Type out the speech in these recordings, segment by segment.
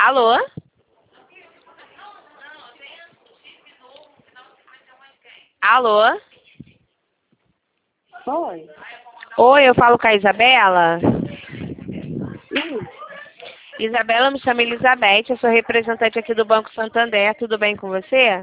Alô? Alô? Oi. Oi, eu falo com a Isabela. Sim. Isabela, me chama Elizabeth, eu sou representante aqui do Banco Santander. Tudo bem com você?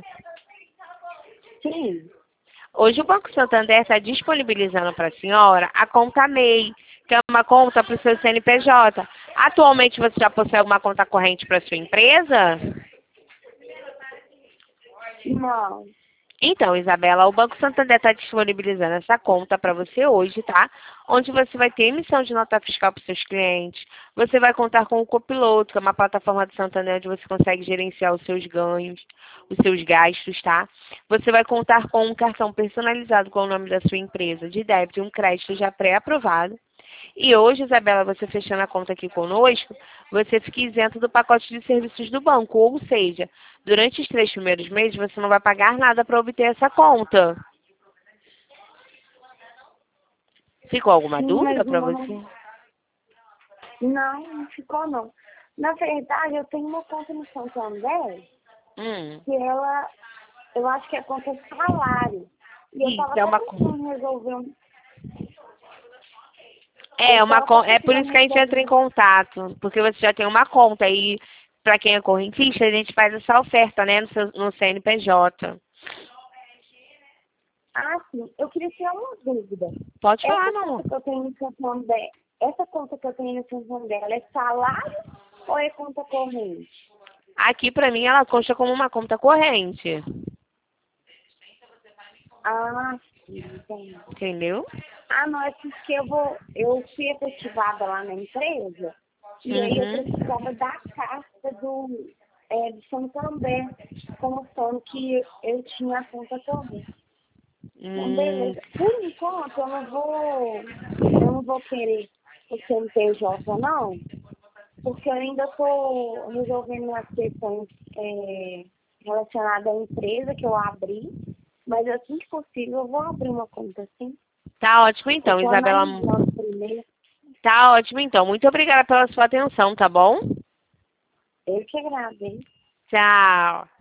Sim. Hoje o Banco Santander está disponibilizando para a senhora a conta MEI, que é uma conta para o seu CNPJ. Atualmente você já possui alguma conta corrente para sua empresa? Não. Então, Isabela, o Banco Santander está disponibilizando essa conta para você hoje, tá? Onde você vai ter emissão de nota fiscal para os seus clientes. Você vai contar com o Copiloto, que é uma plataforma do Santander onde você consegue gerenciar os seus ganhos, os seus gastos, tá? Você vai contar com um cartão personalizado com o nome da sua empresa, de débito e um crédito já pré-aprovado. E hoje, Isabela, você fechando a conta aqui conosco, você fica isento do pacote de serviços do banco. Ou seja, durante os 3 primeiros meses, você não vai pagar nada para obter essa conta. Ficou alguma Sim, mas dúvida para você? não ficou não. Na verdade, eu tenho uma conta no Santander Hum. que eu acho que é conta salário. E eu Isso, tava é até uma pensando em resolver é por isso que a gente entra em contato, porque você já tem uma conta e para quem é correntista, a gente faz essa oferta, né, no CNPJ. Ah, sim. Eu queria tirar uma dúvida. Pode falar, Essa meu amor. conta que eu tenho no Santander, essa conta que eu tenho no Santander, ela é salário ou é conta corrente? Aqui, para mim, ela consta como uma conta corrente, Ah, sim, entendi. entendeu? Ah, não, é porque eu fui efetivada lá na empresa e aí eu Uhum. precisava da carta do Santander, mostrando que eu tinha a conta corrente. Então, Hum, beleza. Por enquanto, eu não vou querer o CNPJ, não, porque eu ainda estou resolvendo as questões relacionadas à empresa que eu abri, mas assim que possível eu vou abrir uma conta, sim. tá ótimo Eu então, estou Isabela. analisando primeiro. Tá ótimo então. Muito obrigada pela sua atenção, tá bom? Eu que agradeço. Tchau.